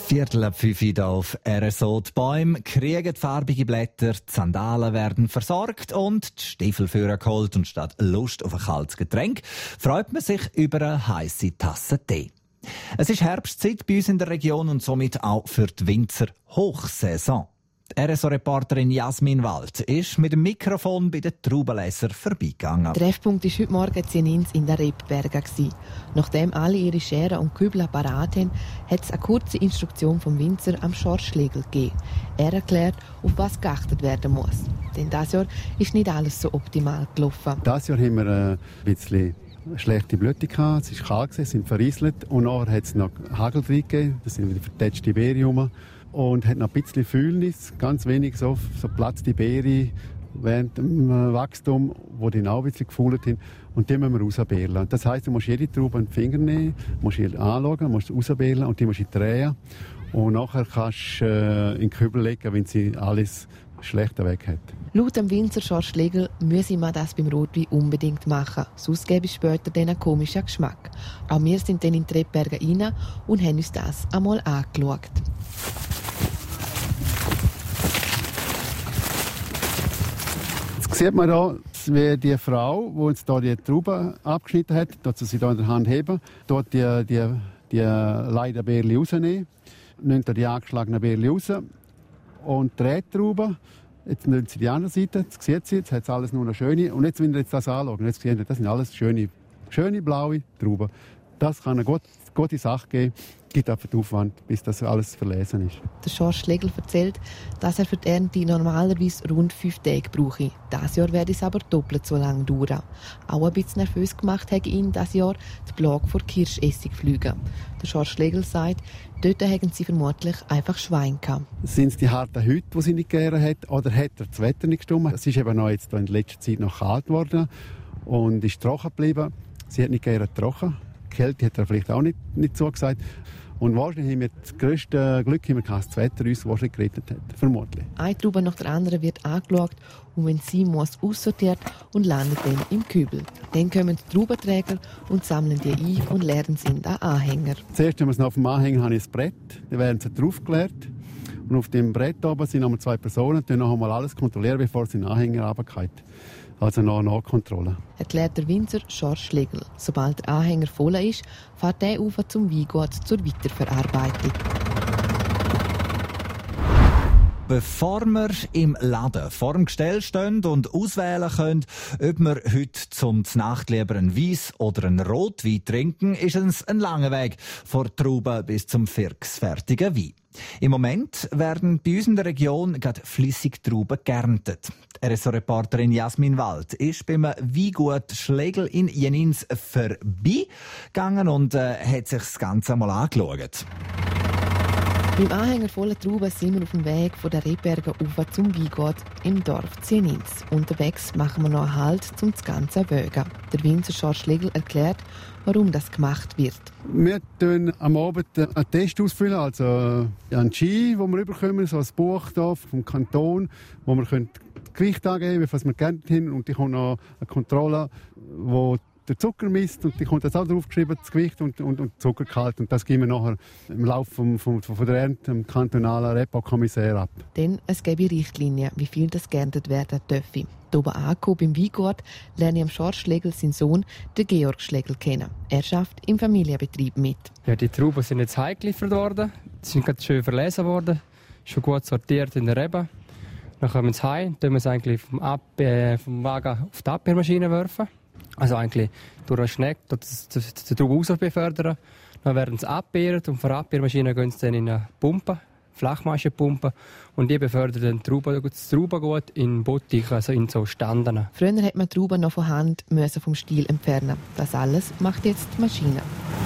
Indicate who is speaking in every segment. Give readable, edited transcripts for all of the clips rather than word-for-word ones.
Speaker 1: 5:15 hier auf RSO. Die Bäume kriegen farbige Blätter, die Sandalen werden versorgt und die Stiefel geholt. Und statt Lust auf ein kaltes Getränk freut man sich über eine heisse Tasse Tee. Es ist Herbstzeit bei uns in der Region und somit auch für die Winzer Hochsaison. Die RSO-Reporterin Jasmin Wald ist mit dem Mikrofon bei den Traubenlesern vorbeigegangen.
Speaker 2: Der Treffpunkt war heute Morgen in den Rebbergen. Nachdem alle ihre Scheren und Kübel parat haben, hat es eine kurze Instruktion vom Winzer am Schorsch Schlegel gegeben. Er erklärt, auf was geachtet werden muss. Denn dieses Jahr ist nicht alles so optimal gelaufen.
Speaker 3: Dieses Jahr haben wir ein bisschen schlechte Blüte gehabt. Es war kalt, sind verrieselt. Und nachher hat es noch Hagel drin gegeben. Das sind wieder vertätschte Beeren. Und hat noch ein bisschen Fühlnis, ganz wenig so platzte Beeren während dem Wachstum, wo die auch ein bisschen gefühlt haben. Und die müssen wir rausbeeren. Das heisst, du musst jede Traube in den Finger nehmen, musst sie anschauen, musst sie rausbeeren und die musst du drehen. Und nachher kannst du in den Kübel legen, wenn sie alles schlechter weg hat.
Speaker 2: Laut dem Winzer Schorsch Schlegel müsse man das beim Rotwein unbedingt machen. Sonst gäbe es später einen komischen Geschmack. Auch wir sind dann in die Rebberge rein und haben uns das einmal angeschaut.
Speaker 3: Jetzt sieht man hier, wie die Frau, die jetzt hier die Trauben abgeschnitten hat, dort sie hier in der Hand heben, dort die leiden Beeren rausnehmen, nimmt die angeschlagenen Beeren raus und dreht die Trauben. Jetzt nimmt sie die andere Seite, jetzt sieht sie, jetzt hat sie alles nur noch schöne. Und jetzt, wenn ihr das anschaut, jetzt sieht ihr, das sind alles schöne blaue Trauben. Das kann eine gute Sache geben. Gibt einfach den Aufwand, bis das alles verlesen ist.
Speaker 2: Der Schorsch Schlegel erzählt, dass er für die Ernte normalerweise rund 5 Tage brauche. Dieses Jahr werde es aber doppelt so lange dauern. Auch ein bisschen nervös gemacht hat ihn dieses Jahr die Plage vor Kirschessigflügen. Der Schorsch Schlegel sagt, dort haben sie vermutlich einfach Schwein gehabt.
Speaker 3: Sind es die harten Hüte, die sie nicht gern hat, oder hat er das Wetter nicht gestimmt? Es ist eben noch jetzt in letzter Zeit noch kalt geworden und ist trocken geblieben. Sie hat nicht gerne trocken. Die Kälte hat er vielleicht auch nicht so gesagt. Und wahrscheinlich haben wir das grösste Glück, dass das Wetter uns wahrscheinlich gerettet hat. Vermutlich.
Speaker 2: Eine Traube nach der anderen wird angeschaut und wenn sie muss, aussortiert und landet dann im Kübel. Dann kommen die Traubenträger und sammeln die ein und leeren sie in den Anhänger.
Speaker 3: Zuerst, wenn wir es noch auf dem Anhänger haben, ist das Brett. Dann werden sie draufgeleert. Und auf dem Brett oben sind nochmal 2 Personen, die noch einmal alles kontrollieren, bevor sie in den Anhänger runterfallen. Also noch eine Nachkontrolle.
Speaker 2: Erklärt der Winzer Schorsch Schlegel. Sobald der Anhänger voll ist, fährt er auf zum Weingut zur Weiterverarbeitung.
Speaker 1: Bevor wir im Laden vor dem Gestell stehen und auswählen können, ob wir heute zum Nacht lieber einen Weiss oder einen Rotwein trinken, ist es ein langer Weg von Trauben bis zum fertigen Wein. Im Moment werden bei uns in der Region gerade flüssig Trauben geerntet. RSO-Reporterin Jasmin Wald ist beim Weingut Schlegel in Jenins vorbeigegangen und hat sich das Ganze einmal angeschaut.
Speaker 2: Beim Anhänger voller Trauben sind wir auf dem Weg von der Rebberge auf zum Weingut im Dorf Zienins. Unterwegs machen wir noch einen Halt, um das Ganze zu wägen. Der Winzer Schorsch Schlegel erklärt, warum das gemacht wird.
Speaker 3: Wir füllen am Abend einen Test ausfüllen, also einen Schein, den wir überkommen, so ein Buch hier vom Kanton, wo wir das Gewicht angeben können, was wir gerne haben. Und ich habe noch eine Kontrolle, die der Zucker misst und die kommt das auch draufgeschrieben, das Gewicht und Zuckergehalt. Und das geben wir nachher im Laufe von der Ernte dem kantonalen Repo-Kommissär ab.
Speaker 2: Denn es gäbe Richtlinien, wie viel das geerntet werden dürfe. Hier oben angekommen beim Weingut lerne ich am Schorsch Schlegel seinen Sohn, den Georg Schlegel, kennen. Er arbeitet im Familienbetrieb mit.
Speaker 4: Ja, die Trauben sind jetzt heimgeliefert worden. Sie sind gerade schön verlesen worden, schon gut sortiert in der Rebe. Dann kommen sie heim, dann wir es eigentlich vom Wagen auf die Abwehrmaschine werfen. Also eigentlich durch einen Schneck die Trauben raus befördern. Dann werden sie abbeert und von der Abbeermaschine gehen sie dann in eine Pumpe, Flachmaschenpumpe. Und die befördern dann das Traubengut in Bottich, also in so Standen.
Speaker 2: Früher hat man die Trauben noch von Hand vom Stiel entfernen. Das alles macht jetzt die Maschine.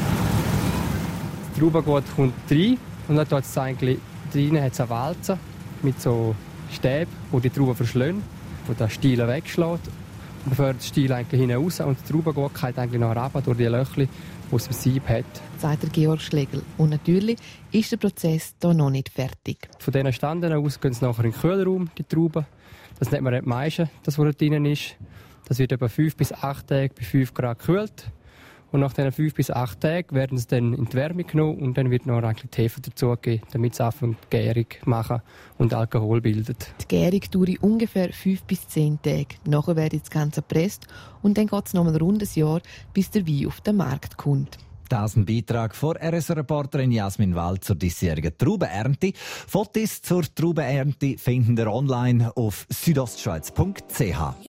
Speaker 4: Das Traubengut kommt rein und dann hat es eigentlich drinnen eine Walze mit so Stäben, die die Trauben verschlönen, die den Stiel wegschlägt. Man befördert den Stiel eigentlich hinaus und das Traubengut geht eigentlich noch runter durch die Löcher, die es im Sieb hat.
Speaker 2: Sagt der Georg Schlegel. Und natürlich ist der Prozess hier noch nicht fertig.
Speaker 4: Von diesen Standen aus gehen sie nachher in den Kühlraum, die Trauben. Das nennt man die Maische, das was da drin ist. Das wird etwa 5 bis 8 Tage bei 5 Grad gekühlt. Und nach diesen 5 bis 8 Tagen werden sie dann in die Wärme genommen und dann wird noch eigentlich die Hefe dazugegeben, damit sie anfangen die Gärung machen und Alkohol bildet.
Speaker 2: Die Gärung dauert ungefähr 5 bis 10 Tage. Nachher wird das Ganze gepresst und dann geht es noch ein rundes Jahr, bis der Wein auf den Markt kommt.
Speaker 1: Das ist ein Beitrag von RSO-Reporterin Jasmin Wald zur diesjährigen Traubenernte. Fotos zur Traubenernte finden ihr online auf südostschweiz.ch.